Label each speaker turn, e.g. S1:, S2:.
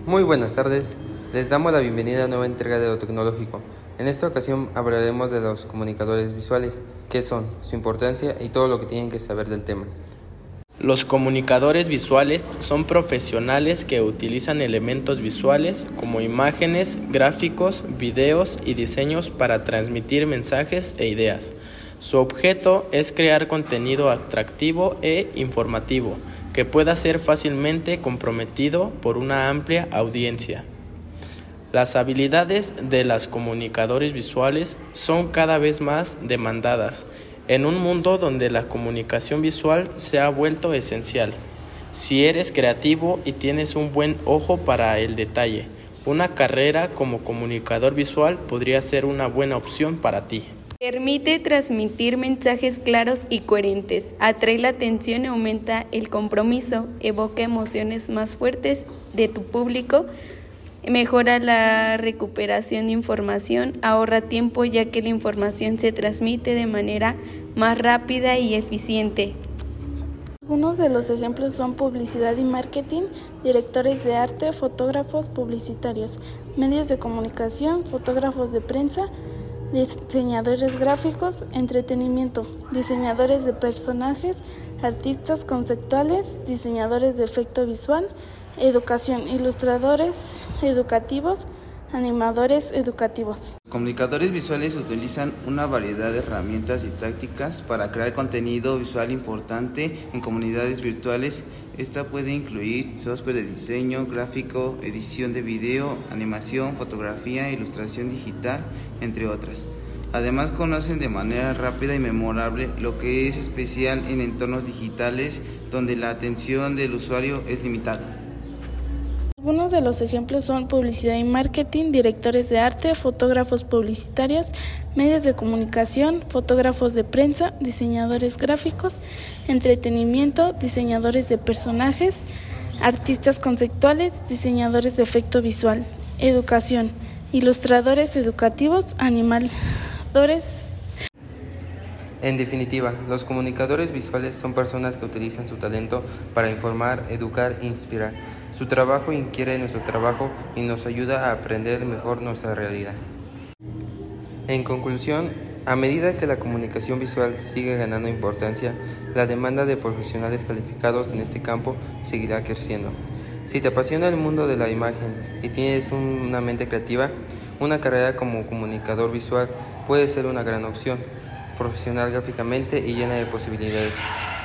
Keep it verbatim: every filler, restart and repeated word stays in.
S1: Muy buenas tardes, les damos la bienvenida a una nueva entrega de lo tecnológico. En esta ocasión hablaremos de los comunicadores visuales, qué son, su importancia y todo lo que tienen que saber del tema.
S2: Los comunicadores visuales son profesionales que utilizan elementos visuales como imágenes, gráficos, videos y diseños para transmitir mensajes e ideas. Su objeto es crear contenido atractivo e informativo que pueda ser fácilmente comprometido por una amplia audiencia. Las habilidades de los comunicadores visuales son cada vez más demandadas en un mundo donde la comunicación visual se ha vuelto esencial. Si eres creativo y tienes un buen ojo para el detalle, una carrera como comunicador visual podría ser una buena opción para ti.
S3: Permite transmitir mensajes claros y coherentes, atrae la atención y aumenta el compromiso, evoca emociones más fuertes de tu público, mejora la recuperación de información, ahorra tiempo ya que la información se transmite de manera más rápida y eficiente.
S4: Algunos de los ejemplos son publicidad y marketing, directores de arte, fotógrafos publicitarios, medios de comunicación, fotógrafos de prensa, diseñadores gráficos, entretenimiento, diseñadores de personajes, artistas conceptuales, diseñadores de efecto visual, educación, ilustradores educativos, animadores educativos.
S5: Los comunicadores visuales utilizan una variedad de herramientas y tácticas para crear contenido visual importante en comunidades virtuales. Esta puede incluir software de diseño gráfico, edición de video, animación, fotografía, ilustración digital, entre otras. Además, conocen de manera rápida y memorable, lo que es especial en entornos digitales donde la atención del usuario es limitada.
S4: Algunos de los ejemplos son publicidad y marketing, directores de arte, fotógrafos publicitarios, medios de comunicación, fotógrafos de prensa, diseñadores gráficos, entretenimiento, diseñadores de personajes, artistas conceptuales, diseñadores de efecto visual, educación, ilustradores educativos, animadores.
S1: En definitiva, los comunicadores visuales son personas que utilizan su talento para informar, educar e inspirar. Su trabajo inquiere nuestro trabajo y nos ayuda a aprender mejor nuestra realidad. En conclusión, a medida que la comunicación visual sigue ganando importancia, la demanda de profesionales calificados en este campo seguirá creciendo. Si te apasiona el mundo de la imagen y tienes una mente creativa, una carrera como comunicador visual puede ser una gran opción, profesional gráficamente y llena de posibilidades.